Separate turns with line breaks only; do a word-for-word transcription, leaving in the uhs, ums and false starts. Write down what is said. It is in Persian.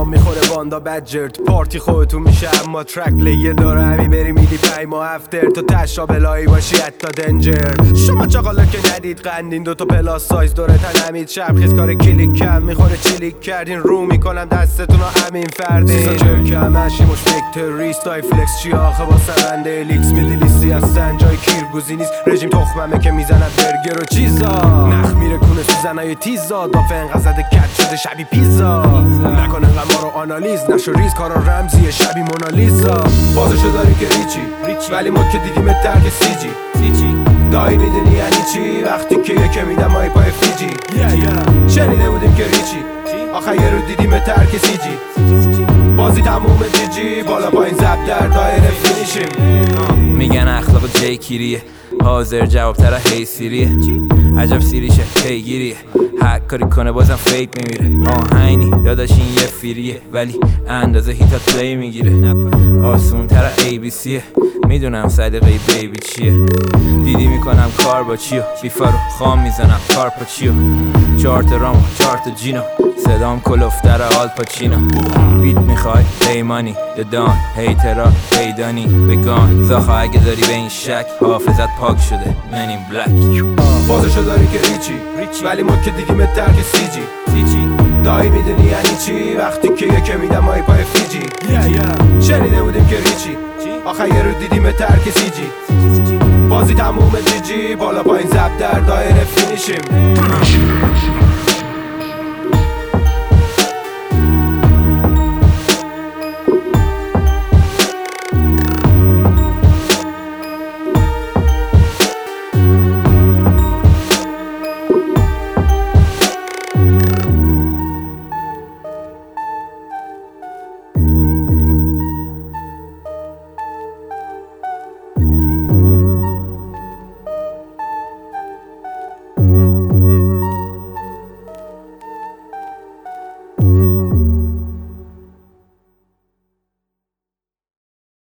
نام میخوره باندا بدجر تو پارتی خودتون میشه اما ترک لیه داره همی بری میدی پی ما افتر تا تشا بلایی باشی حتی دنجر. شما چاقالا که ندید قندین دوتا پلاس سایز داره تنمید شب خیز کار کلیک کم میخوره چلیک کردین رو میکنم دستتون ها همین فردین سیزا جرک همشی مش فکتر ریستای فلکس چی آخه با سرنده الیکس میدی لیستی هستن جای کیرگوزی نیست رژیم تخممه که میزنن برگر و چیزا نخ میره کونه سوزنای تیزا دافه انقدر زده کت شده شبی پیزا نکنه انقدر ما رو آنالیز نشو ریز کارا رمزیه شبی مونالیزا بازشو داری که ریچی ولی ما که دیدیم ترک سی جی دایی میدونی یعنی چی وقتی که یکه میدم های پای فیجی شنیده بودیم که ریچی آخه یه رو دیدیم ترک سی جی بازی تموم جی جی بالا پایین زب در دایره فینیشیم.
میگن اخلاق جی کیریه حاضر جواب تره هی سیریه عجب سیریشه پیگیریه هر کاری کنه بازم فیک میمیره آهینی داداش این یه فیریه ولی اندازه هیتات پلی میگیره آسون تره ای بی سیه میدونم صدقه بیبی چیه دیدی میکنم کار با چیو بیفا رو خام میزنم کارپا چیو چارت رام چارت جینو صدام کلوفتر آلپاچینو بیت میخوای دیمانی ددان هیترا پیدانی بگان زاخا اگه داری به این شک حافظت پاک شده منین بلک
بازشو داری که ریچی ولی ما که دیدیم ترک سی جی دایی میدونی یعنی چی وقتی که یکه میدم های پای فیجی شنیده بودیم که ریچی آخه یه رو دیدیم ترک سی جی بازی تموم جی جی بالا پایین زب در دایره فینیشیم.